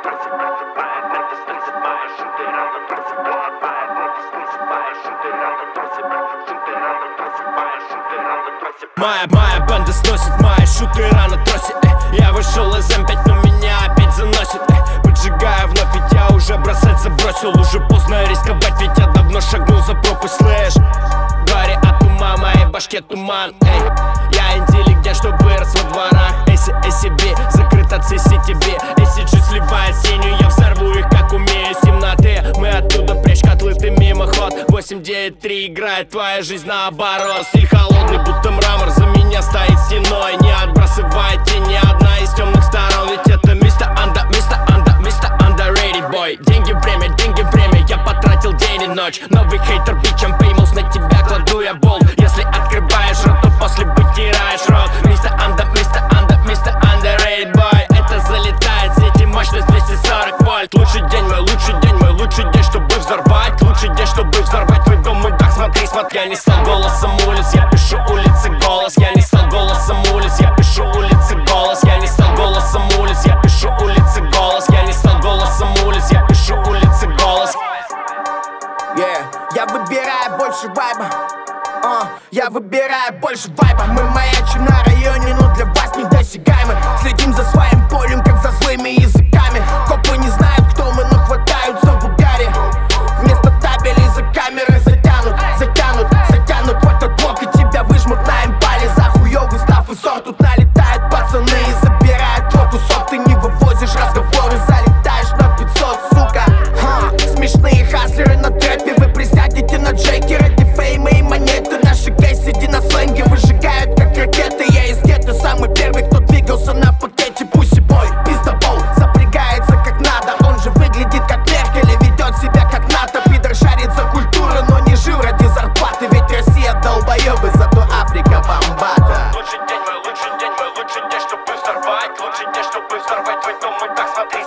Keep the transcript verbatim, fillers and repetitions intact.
Моя, моя банда сносит, мои шуты рано тросит. э. Я вышел из эм пять, но меня опять заносит. э. Поджигаю вновь, ведь я уже бросать забросил. Уже поздно рисковать, ведь я давно шагнул за пропасть, слышь. Горе от ума, моей башке туман, эй. Я интеллигент, что вырос во дворах. Эси, эси би, закрыт от сессии тебе. Эси чуть сливает сенью, я взорву их, как умею. С темноты мы оттуда прячь котлы, ты мимоход. Восемь девять три играет твоя жизнь наоборот. Стиль холодный, будто мрамор, за меня стоит стеной. Не отбрасывает тень ни одна из темных сторон. Ведь это мистер Анда, мистер Анда, мистер Underrated boy. Деньги время, деньги время, я потратил день и ночь. Новый хейтер, бичем, пеймус, на тебя кладу я болт. Если открываешь рот, то после потираешь рот. Мистер Анда, мистер Анда, мистер Underrated boy. Это залетает в сети, мощность двести сорок вольт. Лучший день, мой лучший день, мой лучший день, чтобы взорвать. Лучший день, чтобы взорвать твой дом, и так смотри, смотри. Я не стал голосом улиц, я пишу улицы голос. Я не стал голосом улиц, я пишу улицы голос. Я не стал голосом улиц, я пишу улицы голос. Я не стал голосом улиц, я пишу улицы голос. Yeah, я выбираю больше вайба. Uh, я выбираю больше вайба. Мы маячим на районе, но для вас недосягаемы. Следим за своим полем, как за злыми языками. Копы не знают, кто мы, но хватаются в угаре. Вместо табелей за камеры затянут, затянут, затянут в этот блок, и тебя выжмут на импале. За хуёвый став и сорт. Тут налетают пацаны и забирают твой кусок. Ты не вывозишь разговоры, залетаешь на пятьсот, сука. Ха, смешные хаслеры на трэпе. Вы присядете на джеки ради фейма и монеты. Наши кейсиди на сленге выжигают как ракеты. Я из гетто самый первый, кто двигался на пакете. Пусибой, пиздобол, запрягается как надо. Он же выглядит как Меркель и ведет себя как НАТО. Пидор шарит за культуру, но не жил ради зарплаты. Ведь Россия долбоёбы, зато Африка бомбата. Лучший день, мой лучший день, мой лучший день, чтобы взорвать. Лучший день, чтобы взорвать твой дом, и так смотри.